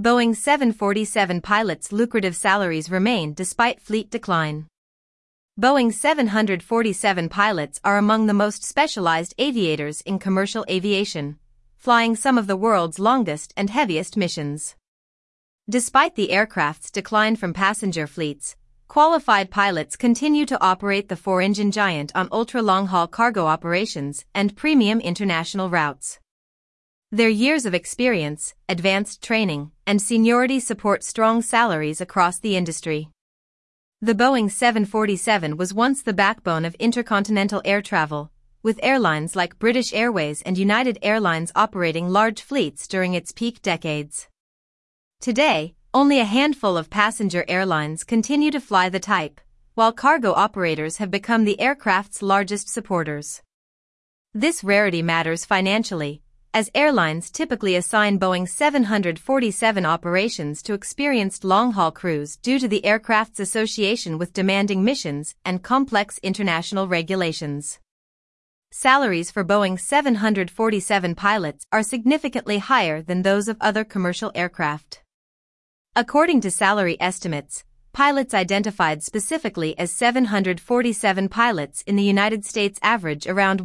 Boeing 747 pilots' lucrative salaries remain despite fleet decline. Boeing 747 pilots are among the most specialized aviators in commercial aviation, flying some of the world's longest and heaviest missions. Despite the aircraft's decline from passenger fleets, qualified pilots continue to operate the four-engine giant on ultra-long-haul cargo operations and premium international routes. Their years of experience, advanced training, and seniority support strong salaries across the industry. The Boeing 747 was once the backbone of intercontinental air travel, with airlines like British Airways and United Airlines operating large fleets during its peak decades. Today, only a handful of passenger airlines continue to fly the type, while cargo operators have become the aircraft's largest supporters. This rarity matters financially, as airlines typically assign Boeing 747 operations to experienced long-haul crews due to the aircraft's association with demanding missions and complex international regulations. Salaries for Boeing 747 pilots are significantly higher than those of other commercial aircraft. According to salary estimates, pilots identified specifically as 747 pilots in the United States average around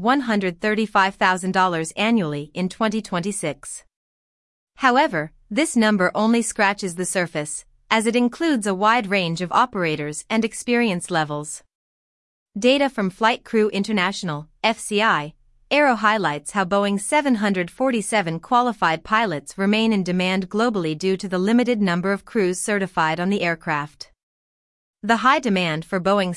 $135,000 annually in 2026. However, this number only scratches the surface, as it includes a wide range of operators and experience levels. Data from Flight Crew International, FCI, Aero highlights how Boeing 747 qualified pilots remain in demand globally due to the limited number of crews certified on the aircraft. The high demand for Boeing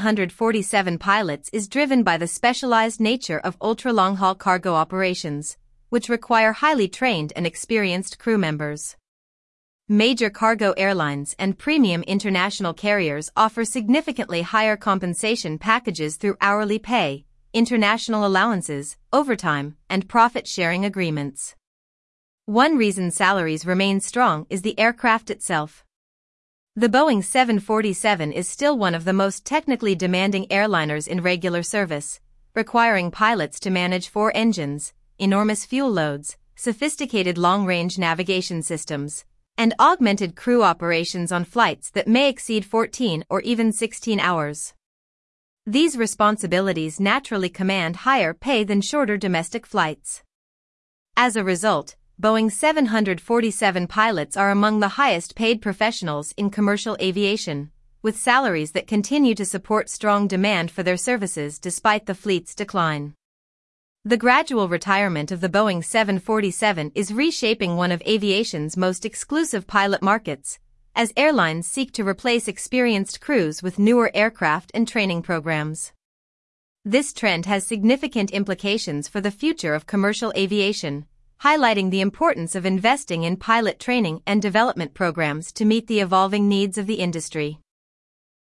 747 pilots is driven by the specialized nature of ultra-long-haul cargo operations, which require highly trained and experienced crew members. Major cargo airlines and premium international carriers offer significantly higher compensation packages through hourly pay, international allowances, overtime, and profit-sharing agreements. One reason salaries remain strong is the aircraft itself. The Boeing 747 is still one of the most technically demanding airliners in regular service, requiring pilots to manage four engines, enormous fuel loads, sophisticated long-range navigation systems, and augmented crew operations on flights that may exceed 14 or even 16 hours. These responsibilities naturally command higher pay than shorter domestic flights. As a result, Boeing 747 pilots are among the highest-paid professionals in commercial aviation, with salaries that continue to support strong demand for their services despite the fleet's decline. The gradual retirement of the Boeing 747 is reshaping one of aviation's most exclusive pilot markets, as airlines seek to replace experienced crews with newer aircraft and training programs. This trend has significant implications for the future of commercial aviation, highlighting the importance of investing in pilot training and development programs to meet the evolving needs of the industry.